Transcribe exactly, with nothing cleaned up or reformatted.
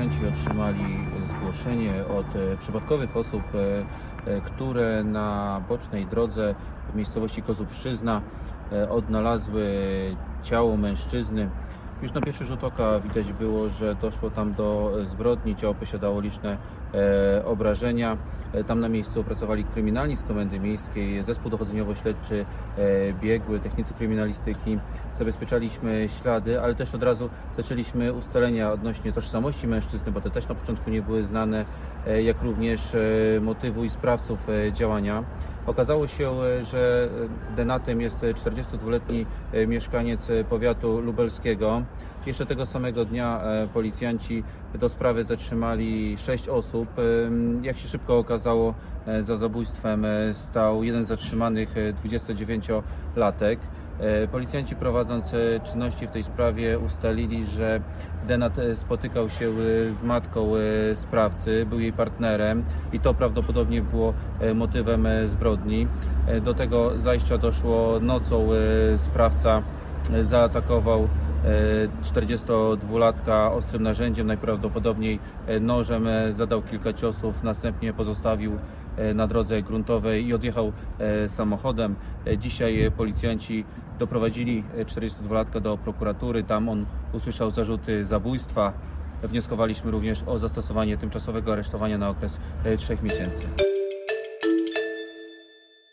policjanci otrzymali zgłoszenie od przypadkowych osób, które na bocznej drodze w miejscowości Kozubszczyzna odnalazły ciało mężczyzny. Już na pierwszy rzut oka widać było, że doszło tam do zbrodni. Ciało posiadało liczne e, obrażenia. E, tam na miejscu opracowali kryminalni z Komendy Miejskiej, zespół dochodzeniowo-śledczy, e, biegły, technicy kryminalistyki. Zabezpieczaliśmy ślady, ale też od razu zaczęliśmy ustalenia odnośnie tożsamości mężczyzny, bo te też na początku nie były znane, e, jak również e, motywu i sprawców e, działania. Okazało się, że denatem jest czterdziestodwuletni mieszkaniec powiatu lubelskiego. Jeszcze tego samego dnia policjanci do sprawy zatrzymali sześć osób. Jak się szybko okazało, za zabójstwem stał jeden z zatrzymanych dwudziestodziewięciolatek. Policjanci, prowadząc czynności w tej sprawie, ustalili, że denat spotykał się z matką sprawcy, był jej partnerem i to prawdopodobnie było motywem zbrodni. Do tego zajścia doszło nocą. Sprawca zaatakował czterdziestodwulatka ostrym narzędziem, najprawdopodobniej nożem, zadał kilka ciosów, następnie pozostawił na drodze gruntowej i odjechał samochodem. Dzisiaj policjanci doprowadzili czterdziestodwulatka do prokuratury. Tam on usłyszał zarzuty zabójstwa. Wnioskowaliśmy również o zastosowanie tymczasowego aresztowania na okres trzech miesięcy.